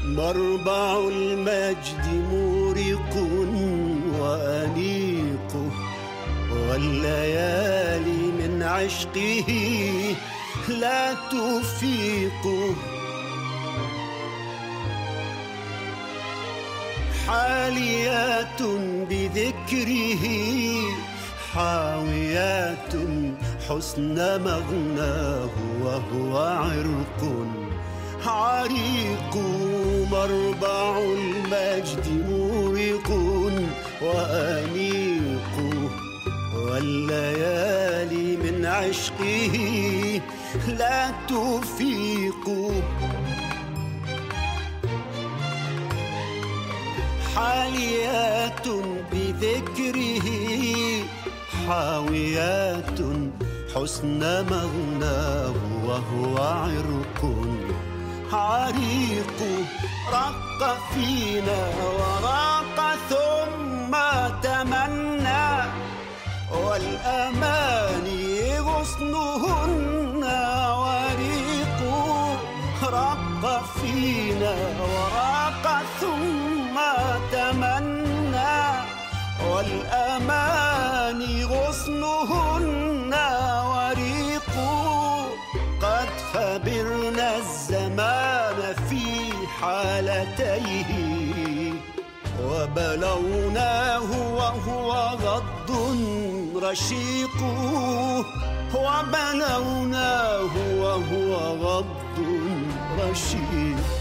مربع المجد مورق وأنيق، والليالي من عشقه لا تفيق. حاليات بذكره حاويات حسن مغناه، وهو عرق عريق. مربع المجد مورق وأنيق، والليالي من عشقه لا تفيق. حاليات بذكره حاويات حسن مغناه، وهو عرق عريق. رق فينا وراق ثم تمنى، والأماني غصنهن وريق. رق فينا وراق ثم تمنى، والأماني غصنهن وريق. قد خبرنا الزمان في حالتيه، وبلوناه وهو غض رشيق. وبلوناه وهو غض رشيق.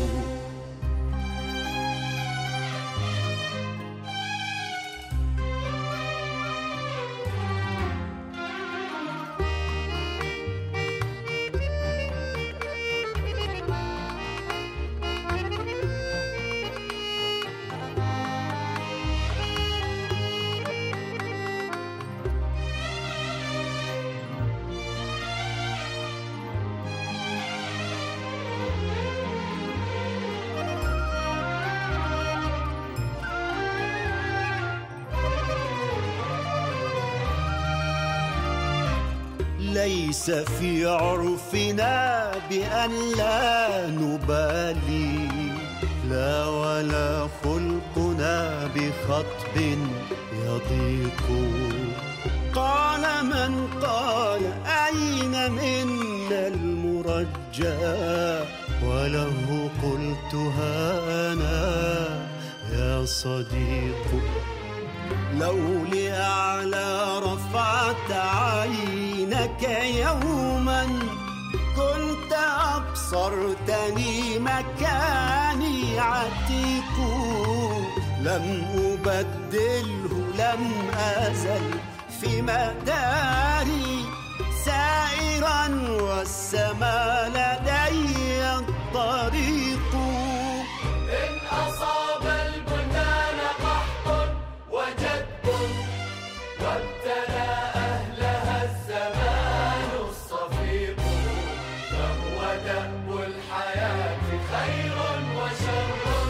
ليس في عرفنا بأن لا نبالي، لا ولا خلقنا بخطب يضيق. قال من قال أين منا المرجى، وله قلتها أنا يا صديق. لو لأعلى رفعت عينك يوما، كنت أبصرتني مكاني عتيق. لم أبدله لم أزل في مداري سائرا، والسما لدي الطريق. إن أصاب البلدان قحط وجد، وابتلى أهلها الزمان الصفيق. فهو دأب الحياة خير وشر،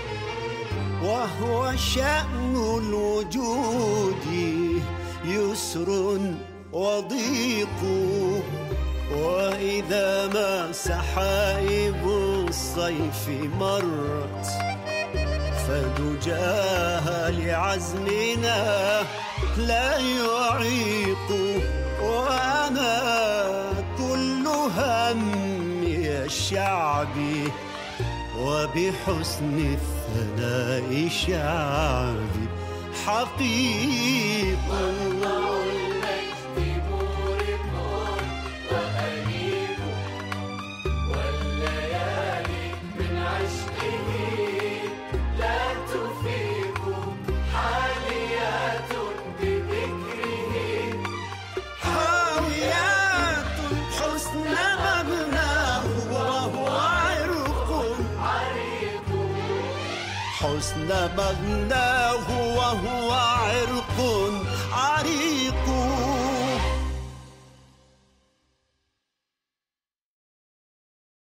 وهو شأن الوجود يسر وضيق. وإذا ما سحائب الصيف مرت، فدجاها لعزمنا لا يعيق. وأنا كل همي الشعبي، وبحسن الثناء شعبي حقيق. حسن مغناه وهو عرق